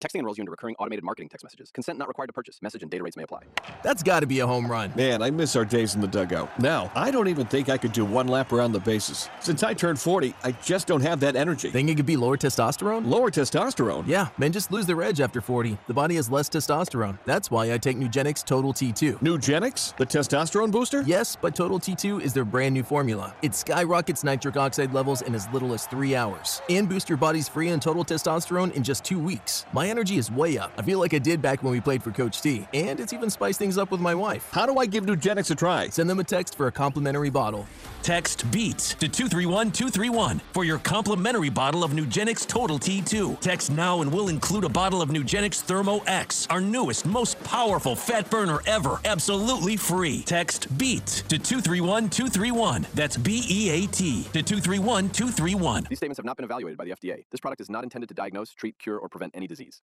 Texting enrolls you into recurring automated marketing text messages. Consent not required to purchase. Message and data rates may apply. That's got to be a home run. Man, I miss our days in the dugout. Now, I don't even think I could do one lap around the bases. Since I turned 40, I just don't have that energy. Think it could be lower testosterone? Lower testosterone? Yeah, men just lose their edge after 40. The body has less testosterone. That's why I take Nugenix Total T2. Nugenix? The testosterone booster? Yes, but Total T2 is their brand new formula. It skyrockets nitric oxide levels in as little as 3 hours and boosts your body's free and total testosterone in just 2 weeks. My energy is way up. I feel like I did back when we played for Coach T, and it's even spiced things up with my wife. How do I give Nugenix a try? Send them a text for a complimentary bottle. Text BEATS to 231231 for your complimentary bottle of Nugenix Total T2. Text now and we'll include a bottle of Nugenix Thermo X, our newest, most powerful fat burner ever, absolutely free. Text BEATS to 231231. That's BEAT to 231231. These statements have not been evaluated by the FDA. This product is not intended to diagnose, treat, cure, or prevent any disease.